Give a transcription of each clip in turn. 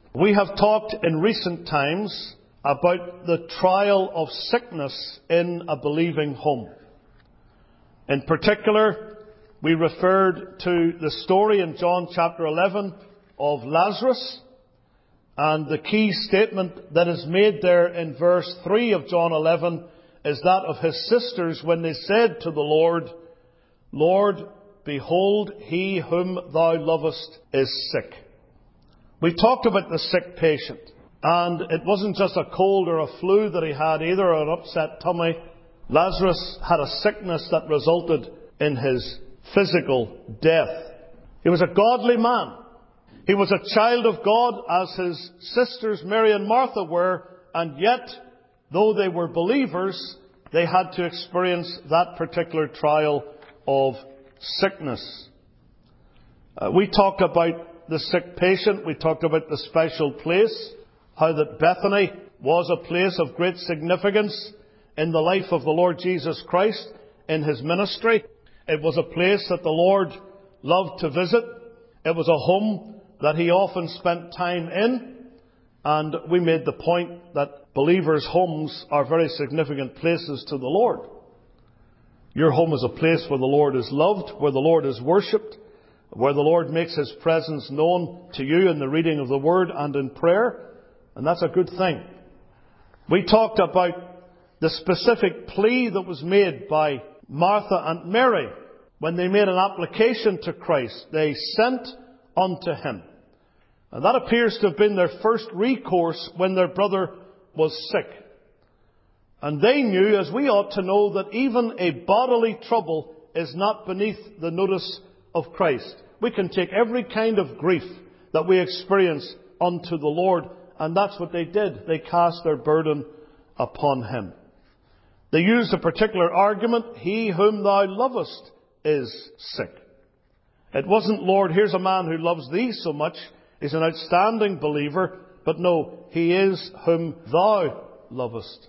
We have talked in recent times about the trial of sickness in a believing home. In particular, we referred to the story in John chapter 11 of Lazarus, and the key statement that is made there in verse 3 of John 11 is that of his sisters when they said to the Lord, "Lord, behold, he whom thou lovest is sick." We talked about the sick patient, and it wasn't just a cold or a flu that he had either, or an upset tummy. Lazarus had a sickness that resulted in his physical death. He was a godly man. He was a child of God, as his sisters Mary and Martha were, and yet, though they were believers, they had to experience that particular trial of sickness. We talked about the sick patient. We talked about the special place, how that Bethany was a place of great significance in the life of the Lord Jesus Christ in his ministry. It was a place that the Lord loved to visit. It was a home that he often spent time in. And we made the point that believers' homes are very significant places to the Lord. Your home is a place where the Lord is loved, where the Lord is worshipped, where the Lord makes his presence known to you in the reading of the Word and in prayer. And that's a good thing. We talked about the specific plea that was made by Martha and Mary when they made an application to Christ. They sent unto him. And that appears to have been their first recourse when their brother was sick. And they knew, as we ought to know, that even a bodily trouble is not beneath the notice of Christ. We can take every kind of grief that we experience unto the Lord, and that's what they did. They cast their burden upon him. They used a particular argument, "He whom thou lovest is sick." It wasn't, "Lord, here's a man who loves thee so much. He's an outstanding believer." But no, he is whom thou lovest.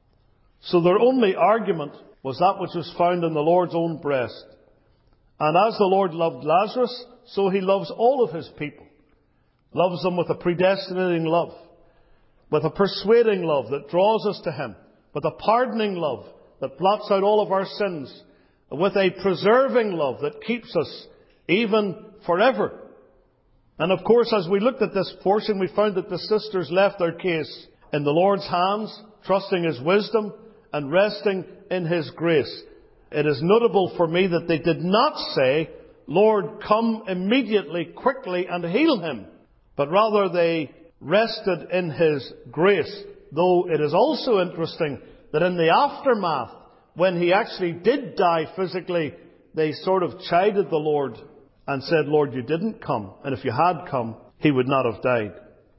So their only argument was that which was found in the Lord's own breast. And as the Lord loved Lazarus, so he loves all of his people. Loves them with a predestinating love, with a persuading love that draws us to him, with a pardoning love that blots out all of our sins, with a preserving love that keeps us even forever. And of course, as we looked at this portion, we found that the sisters left their case in the Lord's hands, trusting his wisdom and resting in his grace. It is notable for me that they did not say, "Lord, come immediately, quickly, and heal him." But rather they rested in his grace. Though it is also interesting that in the aftermath, when he actually did die physically, they sort of chided the Lord and said, "Lord, you didn't come. And if you had come, he would not have died."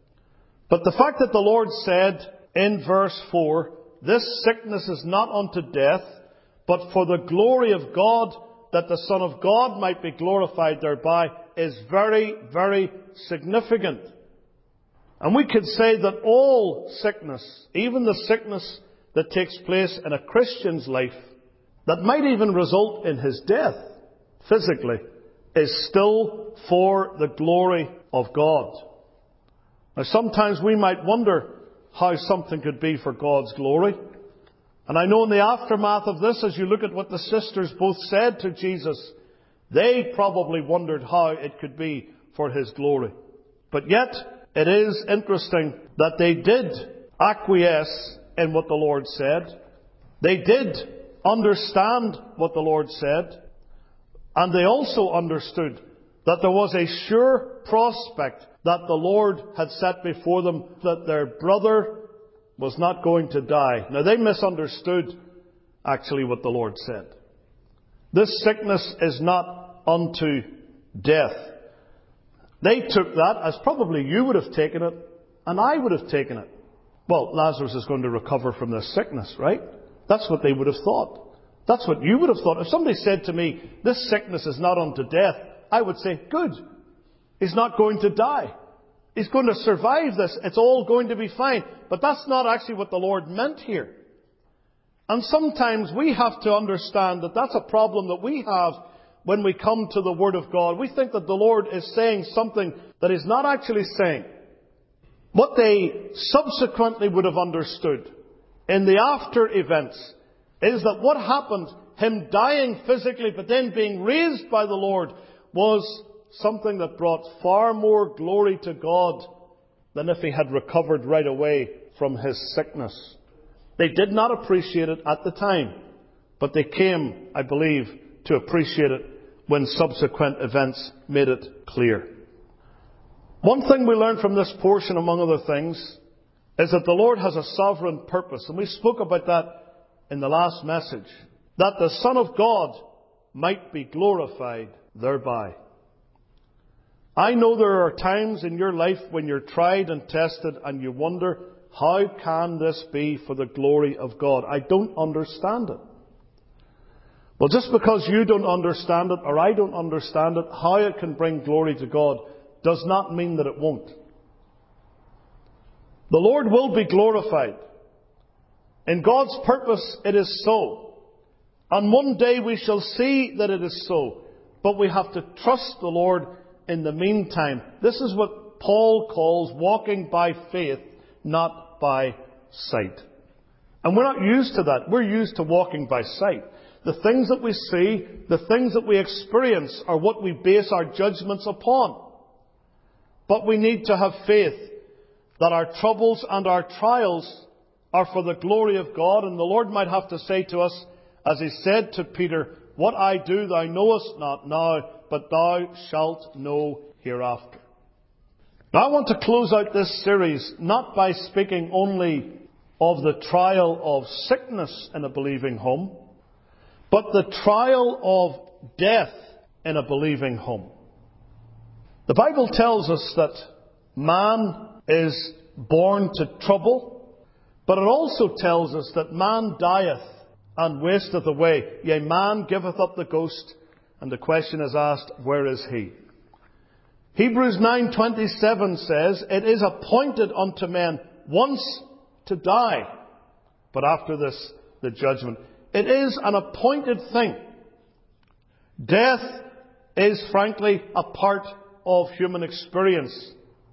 But the fact that the Lord said in verse 4, "This sickness is not unto death, but for the glory of God, that the Son of God might be glorified thereby," is very, very significant. And we could say that all sickness, even the sickness that takes place in a Christian's life, that might even result in his death physically, is still for the glory of God. Now, sometimes we might wonder how something could be for God's glory. And I know in the aftermath of this, as you look at what the sisters both said to Jesus, they probably wondered how it could be for his glory. But yet, it is interesting that they did acquiesce in what the Lord said. They did understand what the Lord said. And they also understood that there was a sure prospect that the Lord had set before them, that their brother was not going to die. Now, they misunderstood actually what the Lord said. This sickness is not unto death. They took that as probably you would have taken it, and I would have taken it. Well, Lazarus is going to recover from this sickness, right? That's what they would have thought. That's what you would have thought. If somebody said to me, "This sickness is not unto death," I would say, "Good. He's not going to die. He's going to survive this. It's all going to be fine." But that's not actually what the Lord meant here. And sometimes we have to understand that that's a problem that we have when we come to the Word of God. We think that the Lord is saying something that He's not actually saying. What they subsequently would have understood in the after events is that what happened, him dying physically but then being raised by the Lord, was something that brought far more glory to God than if he had recovered right away from his sickness. They did not appreciate it at the time, but they came, I believe, to appreciate it when subsequent events made it clear. One thing we learn from this portion, among other things, is that the Lord has a sovereign purpose. And we spoke about that in the last message. That the Son of God might be glorified thereby. I know there are times in your life when you're tried and tested and you wonder, how can this be for the glory of God? I don't understand it. Well, just because you don't understand it or I don't understand it, how it can bring glory to God does not mean that it won't. The Lord will be glorified. In God's purpose, it is so. And one day we shall see that it is so. But we have to trust the Lord in the meantime. This is what Paul calls walking by faith, not by sight. And we're not used to that. We're used to walking by sight. The things that we see, the things that we experience are what we base our judgments upon. But we need to have faith that our troubles and our trials are for the glory of God. And the Lord might have to say to us, as he said to Peter, what I do thou knowest not now, but thou shalt know hereafter. Now I want to close out this series not by speaking only of the trial of sickness in a believing home, but the trial of death in a believing home. The Bible tells us that man is born to trouble, but it also tells us that man dieth and wasteth away. Yea, man giveth up the ghost, and the question is asked, where is he? Hebrews 9:27 says, it is appointed unto men once to die, but after this the judgment. It is an appointed thing. Death is frankly a part of human experience.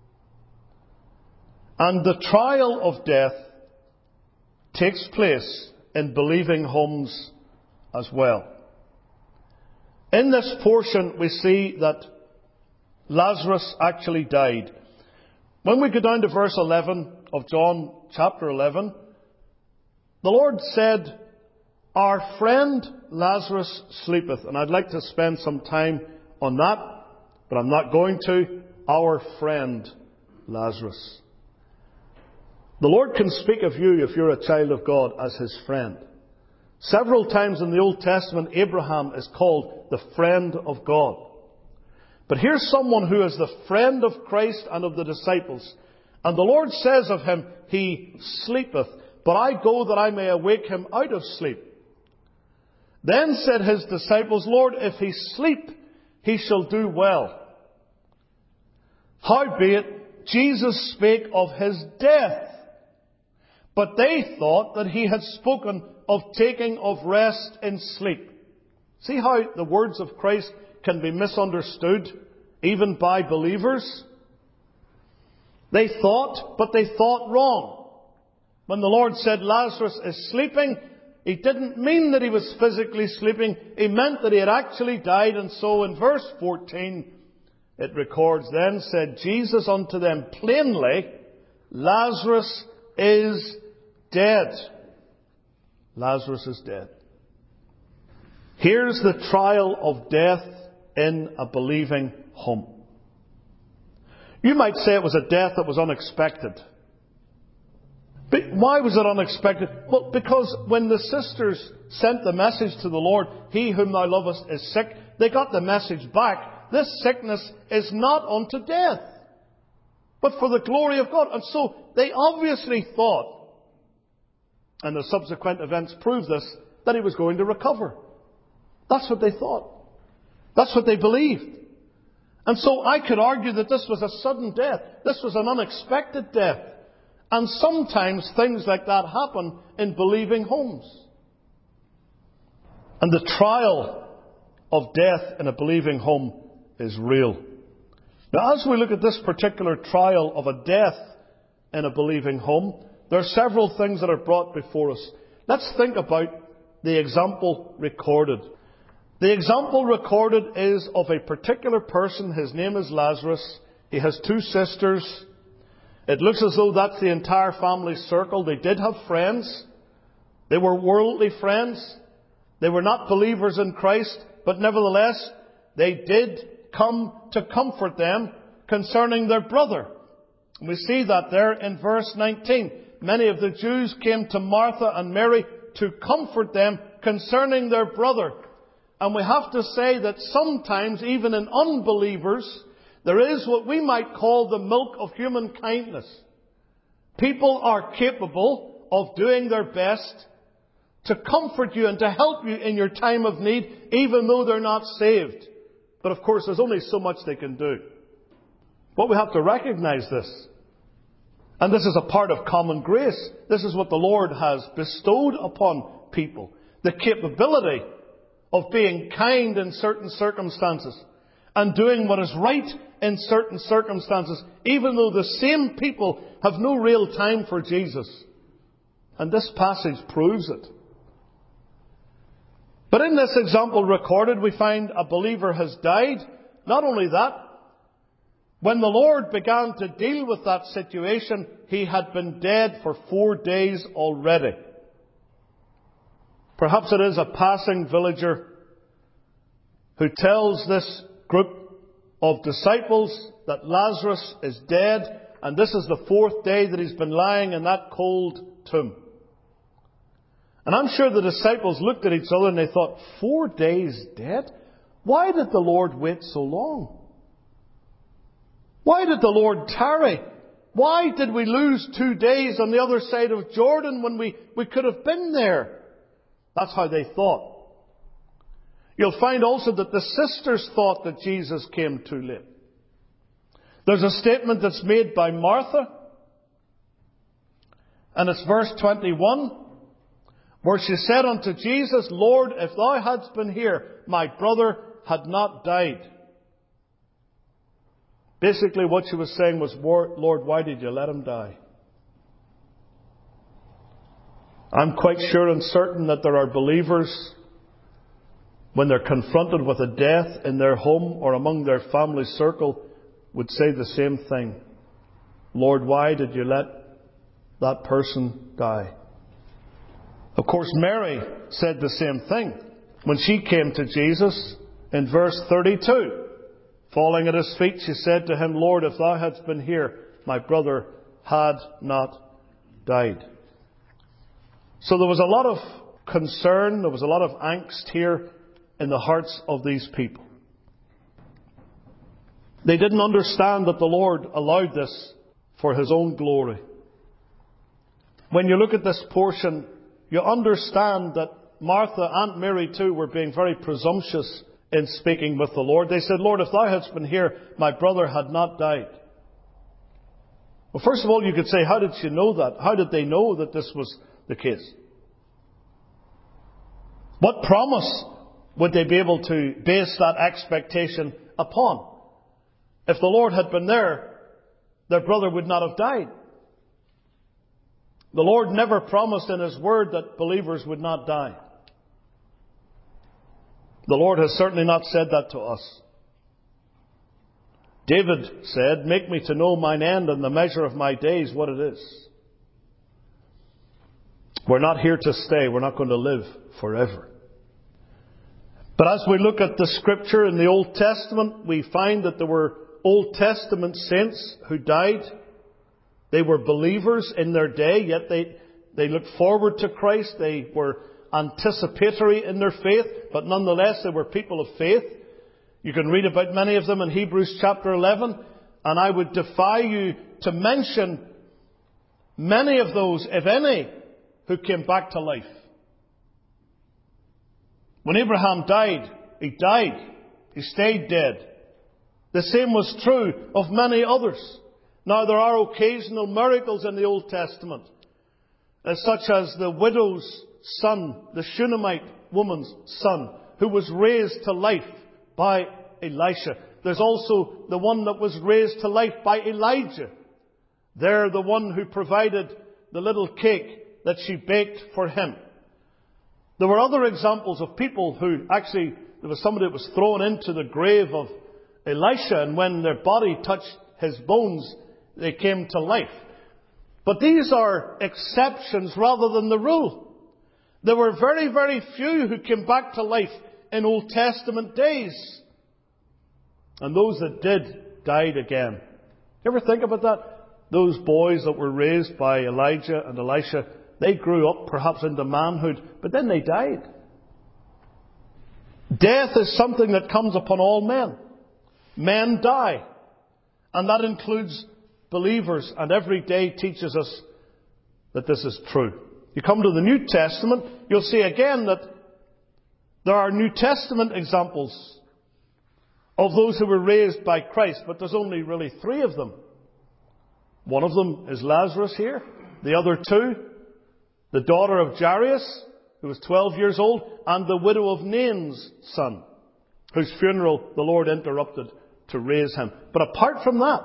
And the trial of death takes place in believing homes as well. In this portion we see that Lazarus actually died. When we go down to verse 11 of John chapter 11, the Lord said, our friend Lazarus sleepeth. And I'd like to spend some time on that, but I'm not going to. Our friend Lazarus. The Lord can speak of you, if you're a child of God, as his friend. Several times in the Old Testament, Abraham is called the friend of God. But here's someone who is the friend of Christ and of the disciples. And the Lord says of him, he sleepeth, but I go that I may awake him out of sleep. Then said his disciples, Lord, if he sleep, he shall do well. Howbeit, Jesus spake of his death. But they thought that he had spoken of taking of rest in sleep. See how the words of Christ can be misunderstood, even by believers? They thought, but they thought wrong. When the Lord said Lazarus is sleeping, he didn't mean that he was physically sleeping. He meant that he had actually died. And so in verse 14, it records, then said Jesus unto them plainly, Lazarus is dead. Lazarus is dead. Here's the trial of death in a believing home. You might say it was a death that was unexpected. But why was it unexpected? Well, because when the sisters sent the message to the Lord, he whom thou lovest is sick, they got the message back. This sickness is not unto death, but for the glory of God. And so they obviously thought, and the subsequent events prove this, that he was going to recover. That's what they thought. That's what they believed. And so I could argue that this was a sudden death. This was an unexpected death. And sometimes things like that happen in believing homes. And the trial of death in a believing home is real. Now, as we look at this particular trial of a death in a believing home, there are several things that are brought before us. Let's think about the example recorded. The example recorded is of a particular person. His name is Lazarus. He has 2 sisters. It looks as though that's the entire family circle. They did have friends. They were worldly friends. They were not believers in Christ, but nevertheless, they did come to comfort them concerning their brother. And we see that there in verse 19. Many of the Jews came to Martha and Mary to comfort them concerning their brother. And we have to say that sometimes, even in unbelievers, there is what we might call the milk of human kindness. People are capable of doing their best to comfort you and to help you in your time of need, even though they're not saved. But of course, there's only so much they can do. But we have to recognize this. And this is a part of common grace. This is what the Lord has bestowed upon people. The capability of being kind in certain circumstances and doing what is right in certain circumstances, even though the same people have no real time for Jesus. And this passage proves it. But in this example recorded, we find a believer has died. Not only that, when the Lord began to deal with that situation, he had been dead for 4 days already. Perhaps it is a passing villager who tells this group of disciples that Lazarus is dead, and this is the 4th day that he's been lying in that cold tomb. And I'm sure the disciples looked at each other and they thought, 4 days dead? Why did the Lord wait so long? Why did the Lord tarry? Why did we lose 2 days on the other side of Jordan when we could have been there? That's how they thought. You'll find also that the sisters thought that Jesus came too late. There's a statement that's made by Martha, and it's verse 21, where she said unto Jesus, Lord, if thou hadst been here, my brother had not died. Basically what she was saying was, Lord, why did you let him die? I'm quite sure and certain that there are believers, when they're confronted with a death in their home or among their family circle, would say the same thing. Lord, why did you let that person die? Of course, Mary said the same thing when she came to Jesus in verse 32. Falling at his feet, she said to him, Lord, if thou hadst been here, my brother had not died. So there was a lot of concern, there was a lot of angst here in the hearts of these people. They didn't understand that the Lord allowed this for his own glory. When you look at this portion, you understand that Martha and Mary too were being very presumptuous in speaking with the Lord. They said, Lord, if thou hadst been here, my brother had not died. Well, first of all, you could say, how did she know that? How did they know that this was the case? What promise would they be able to base that expectation upon? If the Lord had been there, their brother would not have died. The Lord never promised in His Word that believers would not die. The Lord has certainly not said that to us. David said, make me to know mine end and the measure of my days, what it is. We're not here to stay. We're not going to live forever. But as we look at the Scripture in the Old Testament, we find that there were Old Testament saints who died. They were believers in their day, yet they looked forward to Christ. They were anticipatory in their faith, but nonetheless they were people of faith. You can read about many of them in Hebrews chapter 11, and I would defy you to mention many of those, if any, who came back to life. When Abraham died, he died. He stayed dead. The same was true of many others. Now there are occasional miracles in the Old Testament, such as the widow's son, the Shunammite woman's son, who was raised to life by Elisha. There's also the one that was raised to life by Elijah. They're the one who provided the little cake that she baked for him. There were other examples of people who actually, there was somebody that was thrown into the grave of Elisha, and when their body touched his bones, they came to life. But these are exceptions rather than the rule. There were very, very few who came back to life in Old Testament days. And those that did died again. You ever think about that? Those boys that were raised by Elijah and Elisha, they grew up perhaps into manhood, but then they died. Death is something that comes upon all men. Men die. And that includes believers. And every day teaches us that this is true. You come to the New Testament, you'll see again that there are New Testament examples of those who were raised by Christ, but there's only really 3 of them. One of them is Lazarus here. The other 2, the daughter of Jairus, who was 12 years old, and the widow of Nain's son, whose funeral the Lord interrupted to raise him. But apart from that,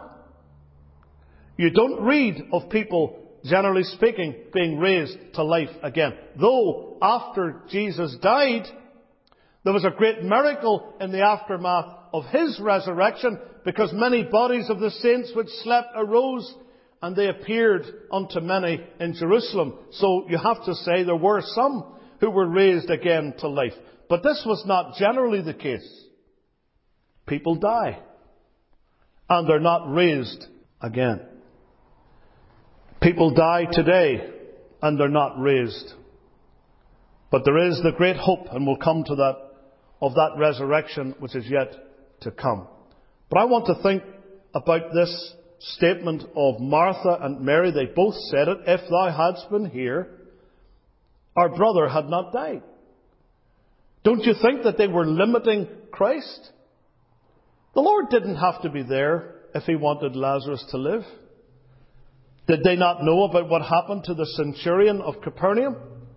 you don't read of people, generally speaking, being raised to life again. Though after Jesus died, there was a great miracle in the aftermath of his resurrection, because many bodies of the saints which slept arose, and they appeared unto many in Jerusalem. So you have to say there were some who were raised again to life. But this was not generally the case. People die, and they're not raised again. People die today, and they're not raised. But there is the great hope, and we'll come to that, of that resurrection which is yet to come. But I want to think about this statement of Martha and Mary. They both said it, if thou hadst been here, our brother had not died. Don't you think that they were limiting Christ? The Lord didn't have to be there if he wanted Lazarus to live. Did they not know about what happened to the centurion of Capernaum?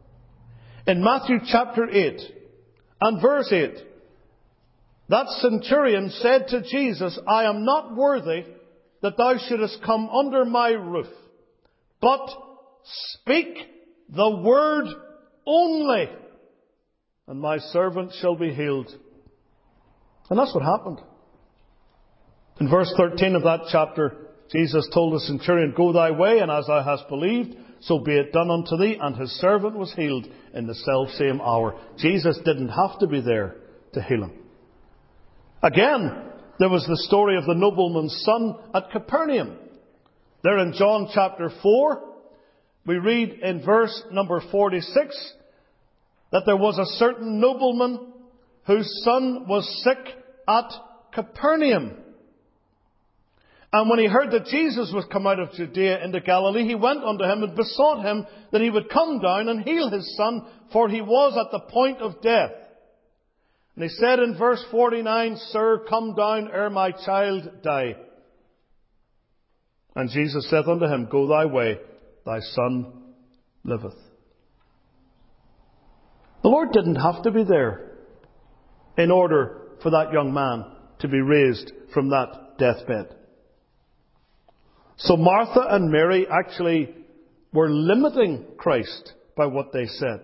In Matthew chapter 8 and verse 8, that centurion said to Jesus, I am not worthy that thou shouldest come under my roof, but speak the word only, and my servant shall be healed. And that's what happened. In verse 13 of that chapter, Jesus told the centurion, go thy way, and as thou hast believed, so be it done unto thee. And his servant was healed in the selfsame hour. Jesus didn't have to be there to heal him. Again, there was the story of the nobleman's son at Capernaum. There in John chapter 4, we read in verse number 46 that there was a certain nobleman whose son was sick at Capernaum. And when he heard that Jesus was come out of Judea into Galilee, he went unto him and besought him that he would come down and heal his son, for he was at the point of death. And he said in verse 49, Sir, come down ere my child die. And Jesus saith unto him, Go thy way, thy son liveth. The Lord didn't have to be there in order for that young man to be raised from that deathbed. So Martha and Mary actually were limiting Christ by what they said.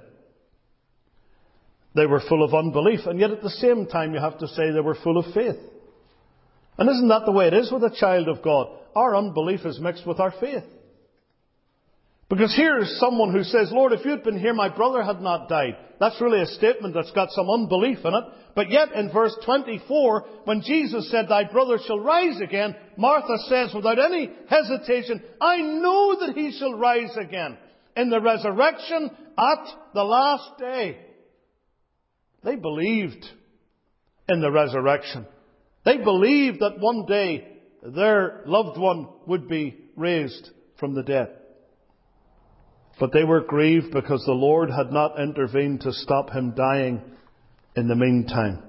They were full of unbelief, and yet at the same time you have to say they were full of faith. And isn't that the way it is with a child of God? Our unbelief is mixed with our faith. Because here is someone who says, Lord, if you'd been here, my brother had not died. That's really a statement that's got some unbelief in it. But yet in verse 24, when Jesus said, Thy brother shall rise again, Martha says without any hesitation, I know that he shall rise again in the resurrection at the last day. They believed in the resurrection. They believed that one day their loved one would be raised from the dead. But they were grieved because the Lord had not intervened to stop him dying in the meantime.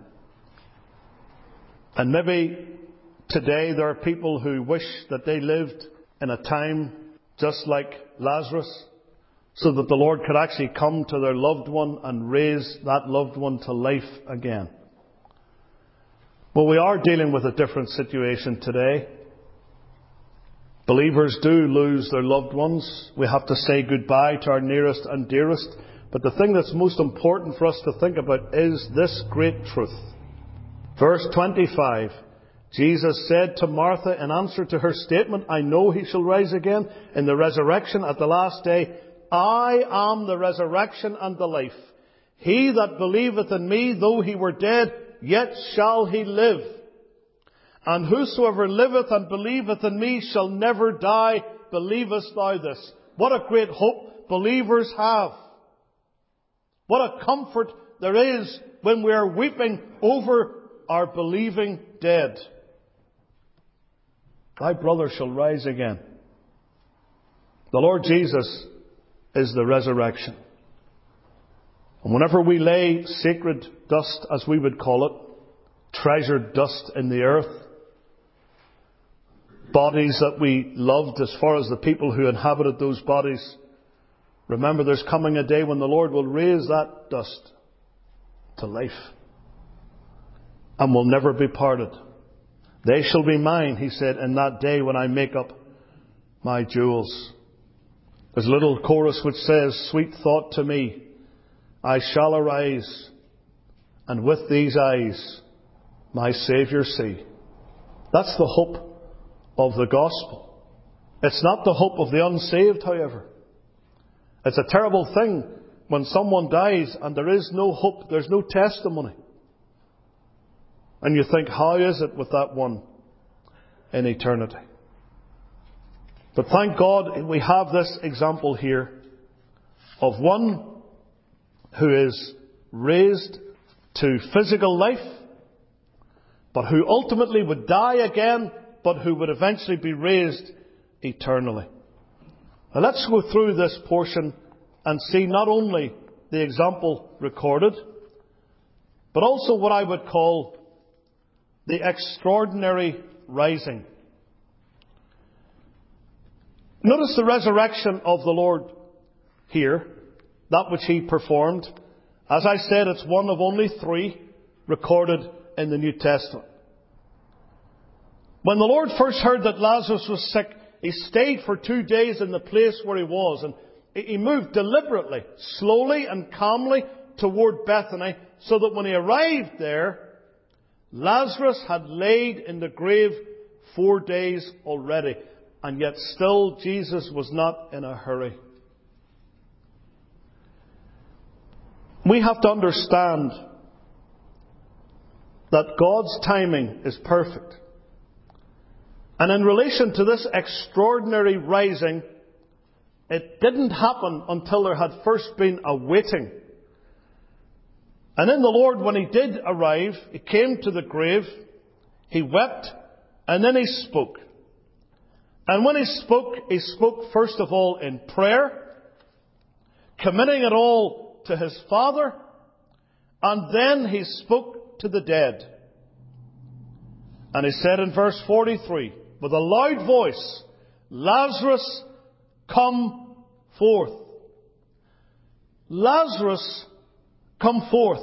And maybe today there are people who wish that they lived in a time just like Lazarus, so that the Lord could actually come to their loved one and raise that loved one to life again. Well, we are dealing with a different situation today. Believers do lose their loved ones. We have to say goodbye to our nearest and dearest. But the thing that's most important for us to think about is this great truth. Verse 25, Jesus said to Martha in answer to her statement, I know he shall rise again in the resurrection at the last day. I am the resurrection and the life. He that believeth in me, though he were dead, yet shall he live. And whosoever liveth and believeth in me shall never die. Believest thou this? What a great hope believers have. What a comfort there is when we are weeping over our believing dead. Thy brother shall rise again. The Lord Jesus is the resurrection. And whenever we lay sacred dust, as we would call it, treasured dust in the earth, bodies that we loved as far as the people who inhabited those bodies, remember there's coming a day when the Lord will raise that dust to life and will never be parted. They shall be mine, he said, in that day when I make up my jewels. There's a little chorus which says, sweet thought to me, I shall arise, and with these eyes my Saviour see. That's the hope of the gospel. It's not the hope of the unsaved, however. It's a terrible thing when someone dies and there is no hope, there's no testimony. And you think, how is it with that one in eternity? But thank God we have this example here of one who is raised to physical life, but who ultimately would die again, but who would eventually be raised eternally. Now let's go through this portion and see not only the example recorded, but also what I would call the extraordinary rising. Notice the resurrection of the Lord here, that which he performed. As I said, it's one of only 3 recorded in the New Testament. When the Lord first heard that Lazarus was sick, he stayed for 2 days in the place where he was, and he moved deliberately, slowly and calmly toward Bethany, so that when he arrived there, Lazarus had laid in the grave 4 days already, and yet still Jesus was not in a hurry. We have to understand that God's timing is perfect. And in relation to this extraordinary rising, it didn't happen until there had first been a waiting. And in the Lord, when he did arrive, he came to the grave, he wept, and then he spoke. And when he spoke first of all in prayer, committing it all to his Father, and then he spoke to the dead. And he said in verse 43, with a loud voice, Lazarus, come forth. Lazarus, come forth.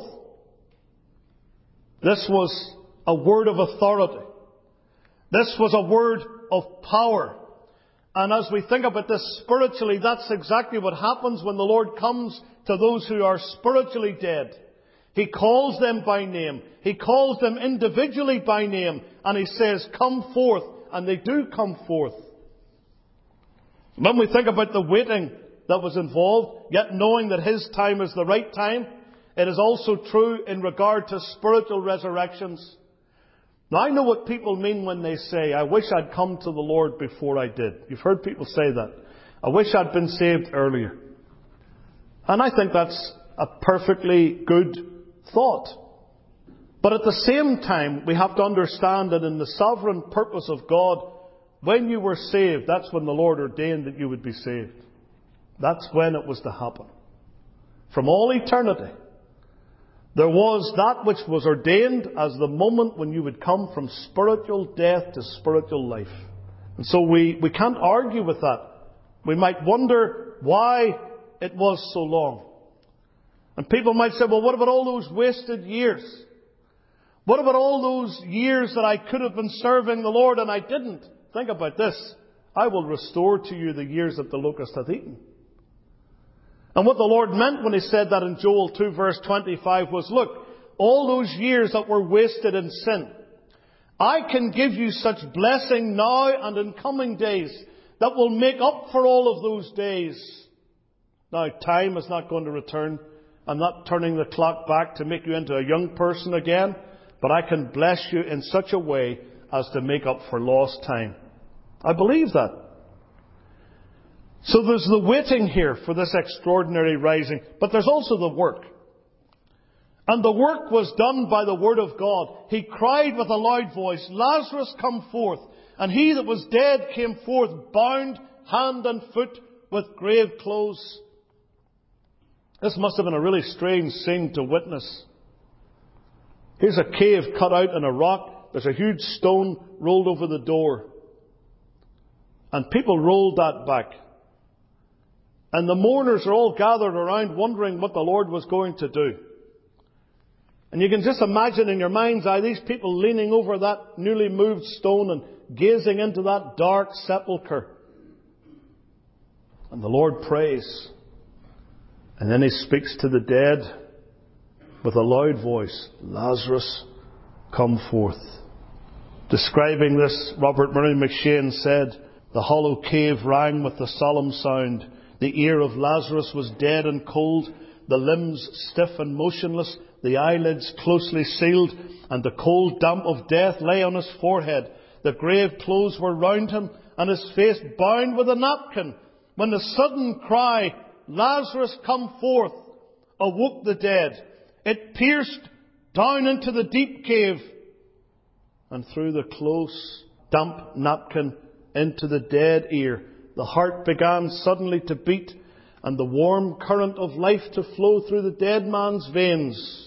This was a word of authority. This was a word of power. And as we think about this spiritually, that's exactly what happens when the Lord comes to those who are spiritually dead. He calls them by name. He calls them individually by name. And he says, come forth. And they do come forth. When we think about the waiting that was involved, yet knowing that his time is the right time, it is also true in regard to spiritual resurrections. Now, I know what people mean when they say, I wish I'd come to the Lord before I did. You've heard people say that. I wish I'd been saved earlier. And I think that's a perfectly good thought. But at the same time, we have to understand that in the sovereign purpose of God, when you were saved, that's when the Lord ordained that you would be saved. That's when it was to happen. From all eternity, there was that which was ordained as the moment when you would come from spiritual death to spiritual life. And so we can't argue with that. We might wonder why it was so long. And people might say, well, what about all those wasted years? What about all those years that I could have been serving the Lord and I didn't? Think about this. I will restore to you the years that the locust hath eaten. And what the Lord meant when He said that in Joel 2 verse 25 was, look, all those years that were wasted in sin, I can give you such blessing now and in coming days that will make up for all of those days. Now, time is not going to return. I'm not turning the clock back to make you into a young person again, but I can bless you in such a way as to make up for lost time. I believe that. So there's the waiting here for this extraordinary rising, but there's also the work. And the work was done by the word of God. He cried with a loud voice, Lazarus, come forth. And he that was dead came forth, bound hand and foot with grave clothes. This must have been a really strange scene to witness. Here's a cave cut out in a rock. There's a huge stone rolled over the door. And people rolled that back. And the mourners are all gathered around wondering what the Lord was going to do. And you can just imagine in your mind's eye these people leaning over that newly moved stone and gazing into that dark sepulchre. And the Lord prays. And then He speaks to the dead with a loud voice, Lazarus, come forth. Describing this, Robert Murray McShane said, the hollow cave rang with the solemn sound. The ear of Lazarus was dead and cold, the limbs stiff and motionless, the eyelids closely sealed, and the cold damp of death lay on his forehead. The grave clothes were round him, and his face bound with a napkin. When the sudden cry, Lazarus, come forth, awoke the dead. It pierced down into the deep cave, and through the close, damp napkin into the dead ear. The heart began suddenly to beat, and the warm current of life to flow through the dead man's veins.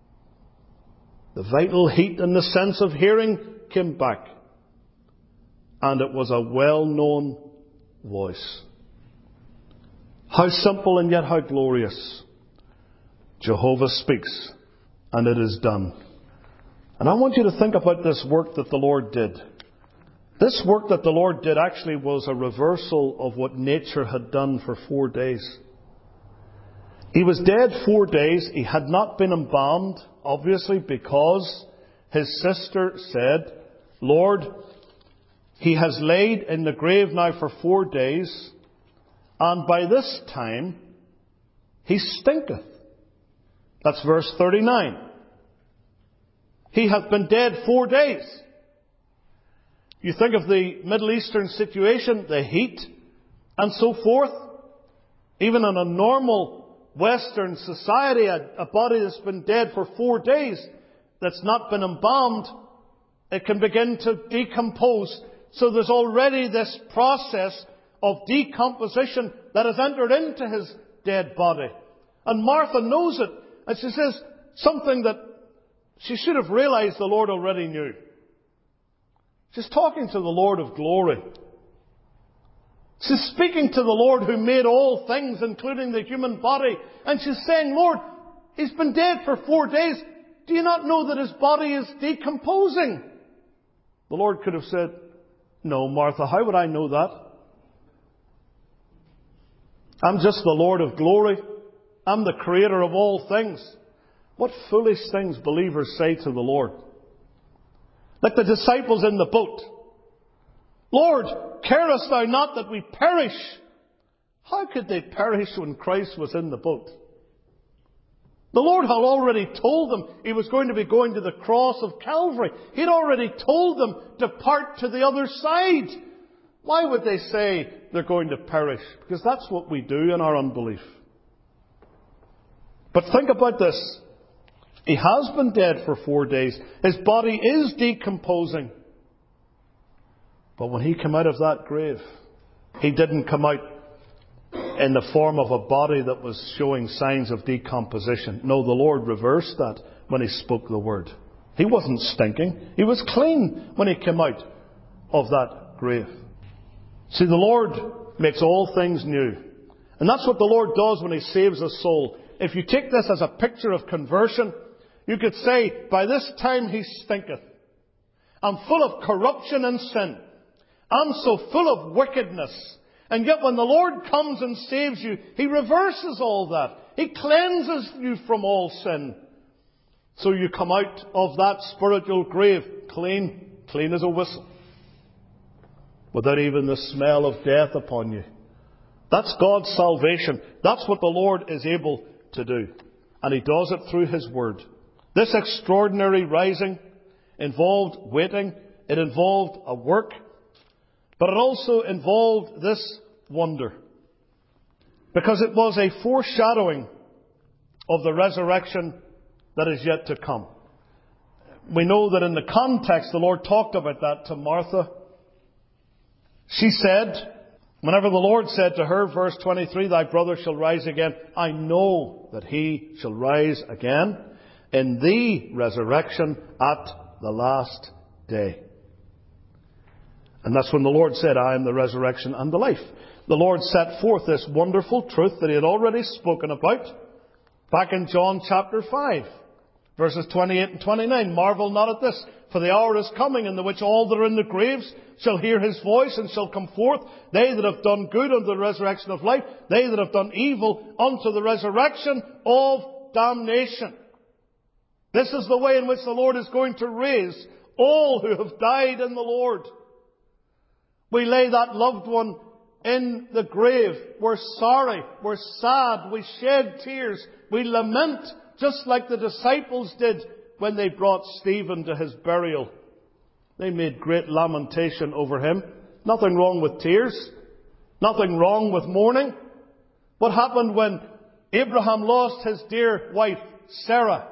The vital heat and the sense of hearing came back. And it was a well-known voice. How simple and yet how glorious. Jehovah speaks, and it is done. And I want you to think about this work that the Lord did. This work that the Lord did actually was a reversal of what nature had done for 4 days. He was dead 4 days. He had not been embalmed, obviously, because his sister said, Lord, he has laid in the grave now for 4 days, and by this time he stinketh. That's verse 39. He hath been dead 4 days. You think of the Middle Eastern situation, the heat and so forth. Even in a normal Western society, a body that's been dead for 4 days, that's not been embalmed, it can begin to decompose. So there's already this process of decomposition that has entered into his dead body. And Martha knows it. And she says something that she should have realized the Lord already knew. She's talking to the Lord of glory. She's speaking to the Lord who made all things, including the human body. And she's saying, Lord, he's been dead for 4 days. Do you not know that his body is decomposing? The Lord could have said, no, Martha, how would I know that? I'm just the Lord of glory. I'm the creator of all things. What foolish things believers say to the Lord. Like the disciples in the boat. Lord, carest thou not that we perish? How could they perish when Christ was in the boat? The Lord had already told them He was going to be going to the cross of Calvary. He'd already told them to part to the other side. Why would they say they're going to perish? Because that's what we do in our unbelief. But think about this. He has been dead for 4 days. His body is decomposing. But when He came out of that grave, He didn't come out in the form of a body that was showing signs of decomposition. No, the Lord reversed that when He spoke the word. He wasn't stinking. He was clean when He came out of that grave. See, the Lord makes all things new. And that's what the Lord does when He saves a soul. If you take this as a picture of conversion, you could say, by this time he stinketh, and full of corruption and sin. I'm so full of wickedness. And yet when the Lord comes and saves you, He reverses all that. He cleanses you from all sin. So you come out of that spiritual grave clean as a whistle, without even the smell of death upon you. That's God's salvation. That's what the Lord is able to do. And He does it through His Word. This extraordinary rising involved waiting. It involved a work. But it also involved this wonder. Because it was a foreshadowing of the resurrection that is yet to come. We know that in the context, the Lord talked about that to Martha. She said, whenever the Lord said to her, verse 23, thy brother shall rise again, I know that he shall rise again in the resurrection at the last day. And that's when the Lord said, I am the resurrection and the life. The Lord set forth this wonderful truth that He had already spoken about back in John chapter 5, verses 28 and 29. Marvel not at this, for the hour is coming in the which all that are in the graves shall hear His voice and shall come forth. They that have done good unto the resurrection of life, they that have done evil unto the resurrection of damnation. This is the way in which the Lord is going to raise all who have died in the Lord. We lay that loved one in the grave. We're sorry. We're sad. We shed tears. We lament, just like the disciples did when they brought Stephen to his burial. They made great lamentation over him. Nothing wrong with tears. Nothing wrong with mourning. What happened when Abraham lost his dear wife, Sarah?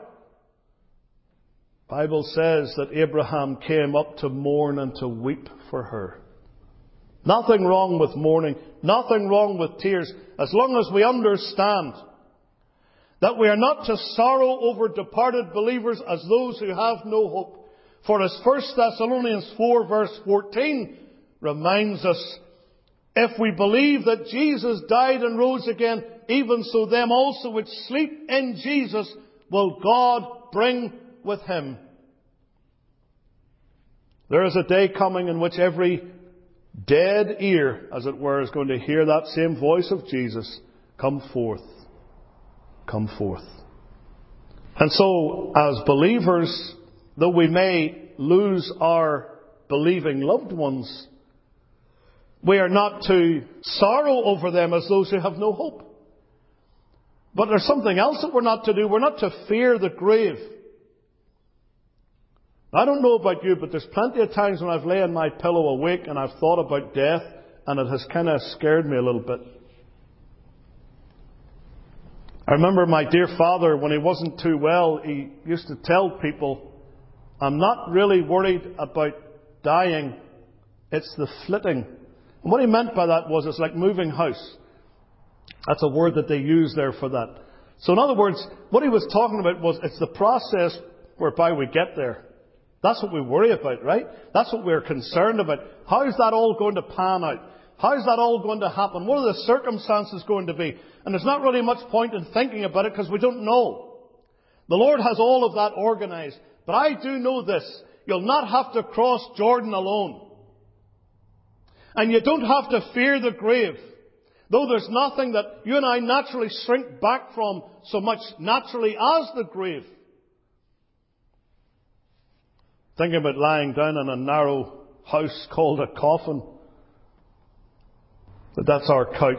The Bible says that Abraham came up to mourn and to weep for her. Nothing wrong with mourning. Nothing wrong with tears. As long as we understand that we are not to sorrow over departed believers as those who have no hope. For as 1 Thessalonians 4 verse 14 reminds us, if we believe that Jesus died and rose again, even so them also which sleep in Jesus will God bring with Him. There is a day coming in which every dead ear, as it were, is going to hear that same voice of Jesus, come forth. Come forth. And so, as believers, though we may lose our believing loved ones, we are not to sorrow over them as those who have no hope. But there's something else that we're not to do. We're not to fear the grave. I don't know about you, but there's plenty of times when I've laid on my pillow awake and I've thought about death, and it has kind of scared me a little bit. I remember my dear father, when he wasn't too well, he used to tell people, I'm not really worried about dying, it's the flitting. And what he meant by that was it's like moving house. That's a word that they use there for that. So in other words, what he was talking about was it's the process whereby we get there. That's what we worry about, right? That's what we're concerned about. How is that all going to pan out? How is that all going to happen? What are the circumstances going to be? And there's not really much point in thinking about it because we don't know. The Lord has all of that organized. But I do know this. You'll not have to cross Jordan alone. And you don't have to fear the grave. Though there's nothing that you and I naturally shrink back from so much naturally as the grave. Thinking about lying down in a narrow house called a coffin. But that's our couch.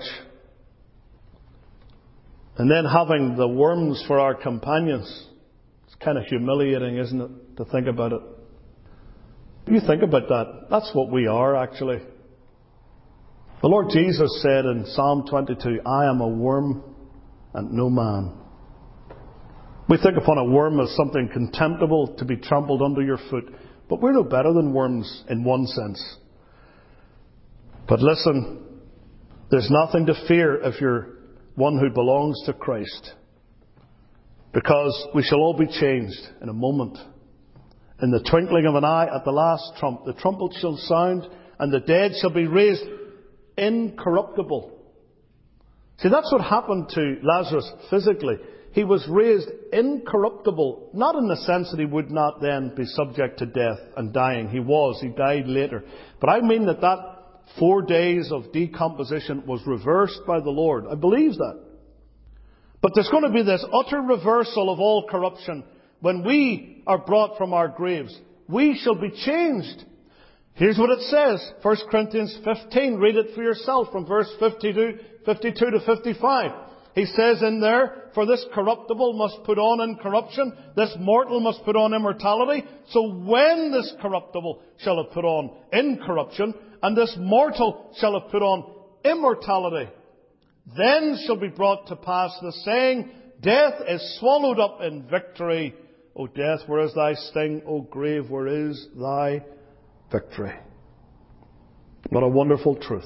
And then having the worms for our companions. It's kind of humiliating, isn't it, to think about it? You think about that. That's what we are, actually. The Lord Jesus said in Psalm 22, I am a worm and no man. We think upon a worm as something contemptible to be trampled under your foot. But we're no better than worms in one sense. But listen, there's nothing to fear if you're one who belongs to Christ. Because we shall all be changed in a moment. In the twinkling of an eye at the last trump, the trumpet shall sound and the dead shall be raised incorruptible. See, that's what happened to Lazarus physically. He was raised incorruptible, not in the sense that he would not then be subject to death and dying. He was. He died later. But I mean that 4 days of decomposition was reversed by the Lord. I believe that. But there's going to be this utter reversal of all corruption when we are brought from our graves. We shall be changed. Here's what it says. 1 Corinthians 15. Read it for yourself from verse 52 to 55. He says in there, for this corruptible must put on incorruption, this mortal must put on immortality. So when this corruptible shall have put on incorruption, and this mortal shall have put on immortality, then shall be brought to pass the saying, death is swallowed up in victory. O death, where is thy sting? O grave, where is thy victory? What a wonderful truth.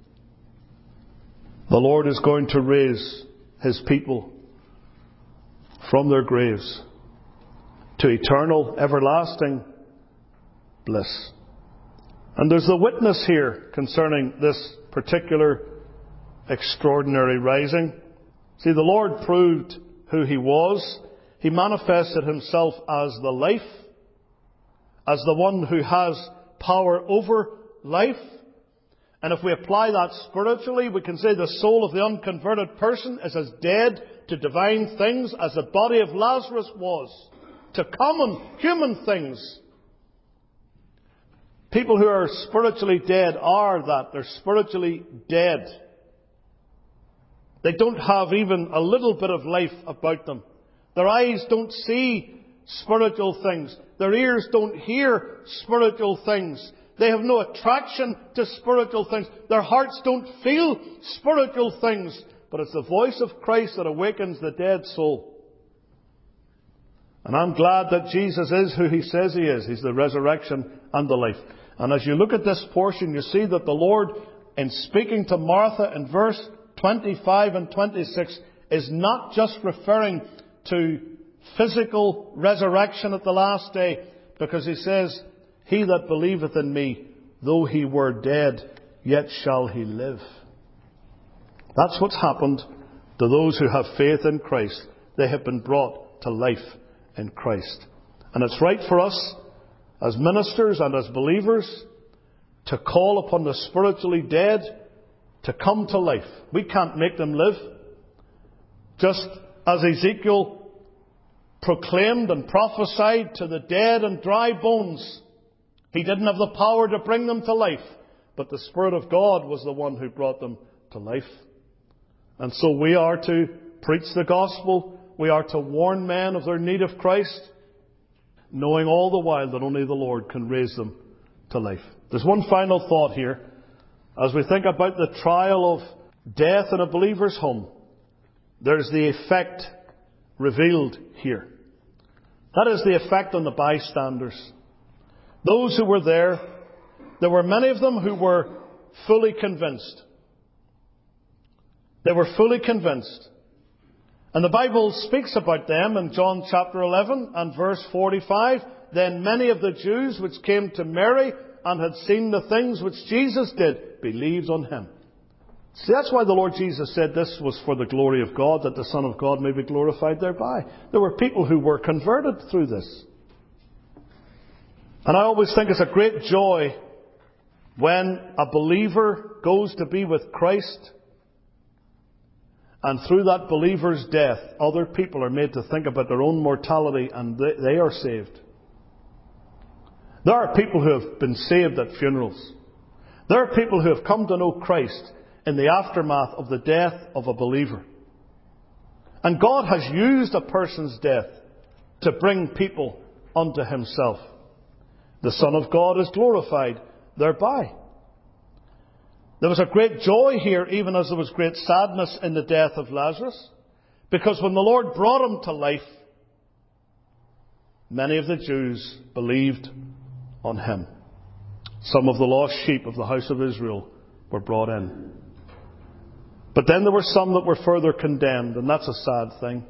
The Lord is going to raise His people from their graves to eternal, everlasting bliss. And there's the witness here concerning this particular extraordinary rising. See, the Lord proved who He was. He manifested Himself as the life, as the one who has power over life. And if we apply that spiritually, we can say the soul of the unconverted person is as dead to divine things as the body of Lazarus was to common human things. People who are spiritually dead are that. They're spiritually dead. They don't have even a little bit of life about them. Their eyes don't see spiritual things. Their ears don't hear spiritual things. They have no attraction to spiritual things. Their hearts don't feel spiritual things. But it's the voice of Christ that awakens the dead soul. And I'm glad that Jesus is who He says He is. He's the resurrection and the life. And as you look at this portion, you see that the Lord, in speaking to Martha in verse 25 and 26, is not just referring to physical resurrection at the last day, because He says, he that believeth in me, though he were dead, yet shall he live. That's what's happened to those who have faith in Christ. They have been brought to life in Christ. And it's right for us, as ministers and as believers, to call upon the spiritually dead to come to life. We can't make them live. Just as Ezekiel proclaimed and prophesied to the dead and dry bones, he didn't have the power to bring them to life, but the Spirit of God was the one who brought them to life. And so we are to preach the gospel. We are to warn men of their need of Christ, knowing all the while that only the Lord can raise them to life. There's one final thought here. As we think about the trial of death in a believer's home, there's the effect revealed here. That is the effect on the bystanders. Those who were there were many of them who were fully convinced. They were fully convinced. And the Bible speaks about them in John chapter 11 and verse 45. Then many of the Jews which came to Mary and had seen the things which Jesus did, believed on Him. See, that's why the Lord Jesus said this was for the glory of God, that the Son of God may be glorified thereby. There were people who were converted through this. And I always think it's a great joy when a believer goes to be with Christ, and through that believer's death, other people are made to think about their own mortality, and they are saved. There are people who have been saved at funerals. There are people who have come to know Christ in the aftermath of the death of a believer. And God has used a person's death to bring people unto Himself. The Son of God is glorified thereby. There was a great joy here, even as there was great sadness in the death of Lazarus, because when the Lord brought him to life, many of the Jews believed on Him. Some of the lost sheep of the house of Israel were brought in. But then there were some that were further condemned, and that's a sad thing.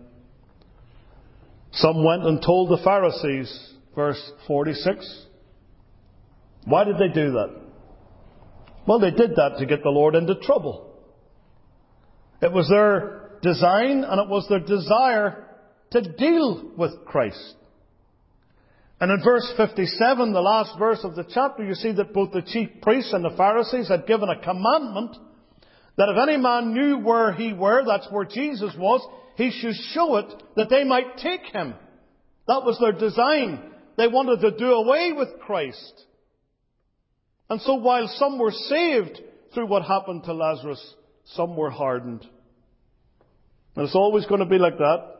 Some went and told the Pharisees, verse 46. Why did they do that? Well, they did that to get the Lord into trouble. It was their design and it was their desire to deal with Christ. And in verse 57, the last verse of the chapter, you see that both the chief priests and the Pharisees had given a commandment that if any man knew where he were, that's where Jesus was, he should show it that they might take him. That was their design. They wanted to do away with Christ. And so while some were saved through what happened to Lazarus, some were hardened. And it's always going to be like that.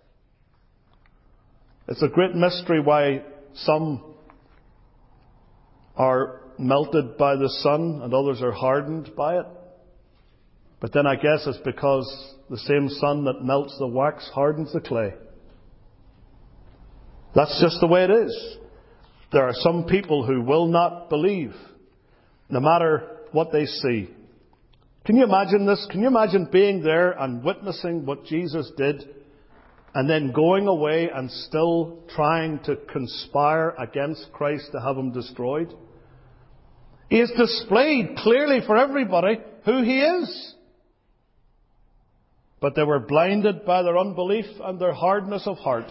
It's a great mystery why some are melted by the sun and others are hardened by it. But then I guess it's because the same sun that melts the wax hardens the clay. That's just the way it is. There are some people who will not believe, no matter what they see. Can you imagine this? Can you imagine being there and witnessing what Jesus did, and then going away and still trying to conspire against Christ to have him destroyed? He has displayed clearly for everybody who he is. But they were blinded by their unbelief and their hardness of heart.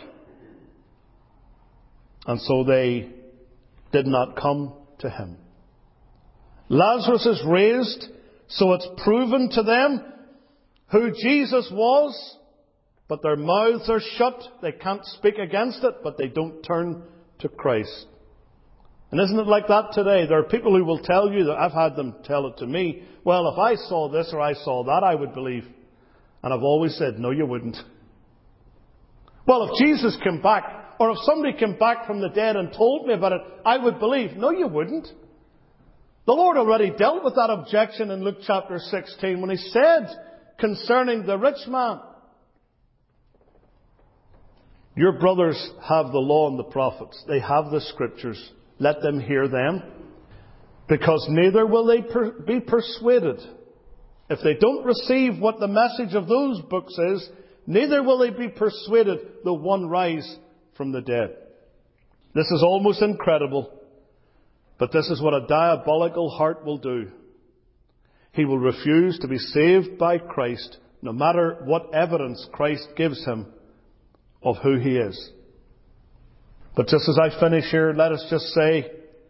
And so they did not come to him. Lazarus is raised, so it's proven to them who Jesus was, but their mouths are shut. They can't speak against it, but they don't turn to Christ. And isn't it like that today? There are people who will tell you, that I've had them tell it to me, well, if I saw this or I saw that, I would believe. And I've always said, no, you wouldn't. Well, if Jesus came back, or if somebody came back from the dead and told me about it, I would believe. No, you wouldn't. The Lord already dealt with that objection in Luke chapter 16 when he said concerning the rich man, your brothers have the law and the prophets. They have the scriptures. Let them hear them. Because neither will they be persuaded. If they don't receive what the message of those books is, neither will they be persuaded though one rise from the dead. This is almost incredible. But this is what a diabolical heart will do. He will refuse to be saved by Christ, no matter what evidence Christ gives him of who he is. But just as I finish here, let us just say,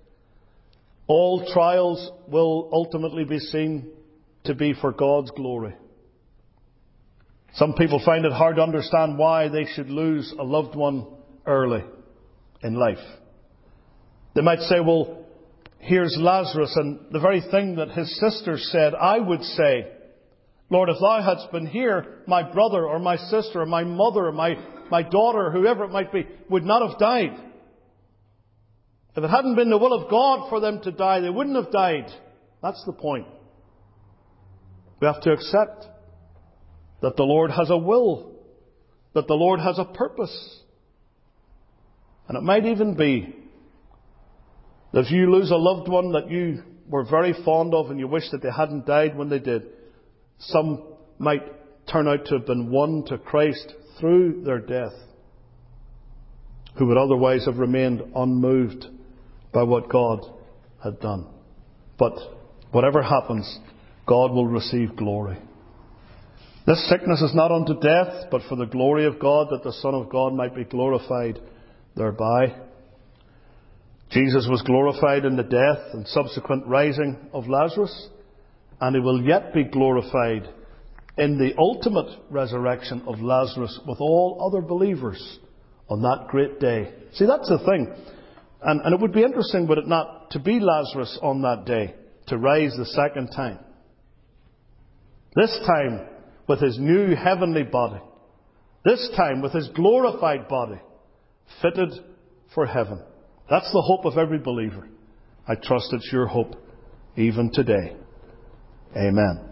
all trials will ultimately be seen to be for God's glory. Some people find it hard to understand why they should lose a loved one early in life. They might say, well, here's Lazarus, and the very thing that his sister said, I would say, Lord, if thou hadst been here, my brother or my sister or my mother or my daughter, whoever it might be, would not have died. If it hadn't been the will of God for them to die, they wouldn't have died. That's the point. We have to accept that the Lord has a will, that the Lord has a purpose. And it might even be that if you lose a loved one that you were very fond of and you wish that they hadn't died when they did, some might turn out to have been won to Christ through their death, who would otherwise have remained unmoved by what God had done. But whatever happens, God will receive glory. This sickness is not unto death, but for the glory of God, that the Son of God might be glorified thereby. Jesus was glorified in the death and subsequent rising of Lazarus, and he will yet be glorified in the ultimate resurrection of Lazarus with all other believers on that great day. See, that's the thing. And it would be interesting, would it not, to be Lazarus on that day, to rise the second time. This time with his new heavenly body. This time with his glorified body, fitted for heaven. That's the hope of every believer. I trust it's your hope even today. Amen.